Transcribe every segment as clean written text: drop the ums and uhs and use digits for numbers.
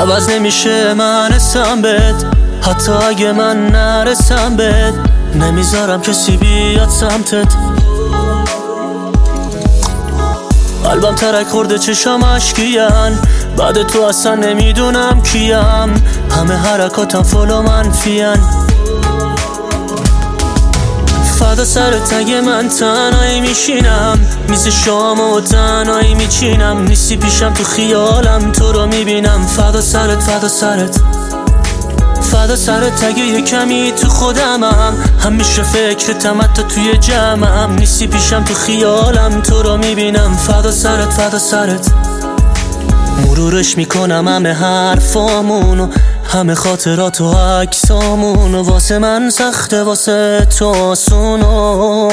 عوض نمیشه من اسم بد، حتی اگه من نرسم بد، نمیذارم کسی بیاد سمتت. قلبم ترک خورده چشام اشکیان، بعد تو اصلا نمیدونم کیم، همه حرکاتم فلو منفیان. فدا سرت اگه من تنهایی میشینم، میز شامو تنهایی میچینم، نیستی پیشم تو خیالم تو رو میبینم. فدا سرت فدا سرت فدا سرت اگه یه کمی تو خودمم، همیشه فکرتم حتی توی جمعم، نیستی پیشم تو خیالم تو رو میبینم. فدا سرت فدا سرت مرورش میکنم همه حرفامونو، همه خاطرات و عکسامونو، واسه من سخته واسه تو آسونو.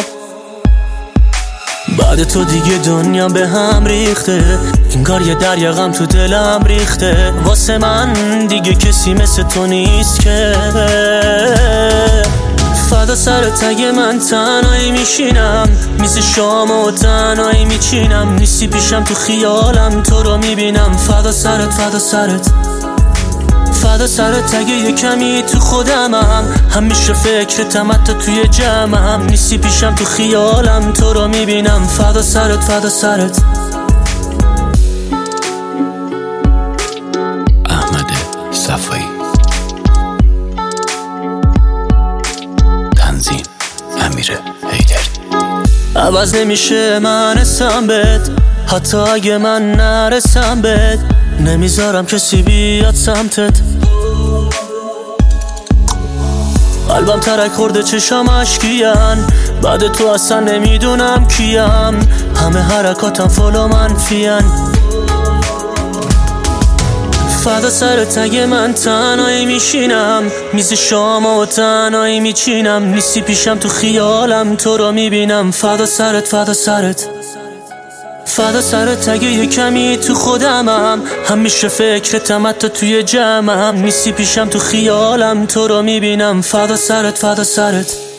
بعد تو دیگه دنیا به هم ریخته، انگار یه دریا غم تو دلم ریخته، واسه من دیگه کسی مثل تو نیست که. فدا سرت اگه من تنهایی میشینم، میز شامو تنهایی میچینم، نیستی پیشم تو خیالم تو رو میبینم. فدا سرت فدا سرت فدا سرت اگه یه کمی تو خودمم، همیشه فکرتم حتی توی جمعم، نیستی پیشم تو خیالم تو رو میبینم. فدا سرت فدا سرت. احمد صفایی، تنظیم امیر حیدری. عوض نمیشه من اسم بد، حتی اگه من نرسم بد، نمیذارم کسی بیاد سمتت. قلبم ترک خورده چشام اشکیان، بعد تو اصلا نمیدونم کیم، همه حرکاتم فلو منفیان. فدا سرت اگه من تنهایی میشینم، میز شامو تنهایی میچینم، نیستی پیشم تو خیالم تو رو میبینم. فدا سرت فدا سرت فدا سرت اگه یه کمی تو خودمم، همیشه فکرتم حتی توی جمعم، نیستی پیشم تو خیالم تو رو میبینم. فدا سرت فدا سرت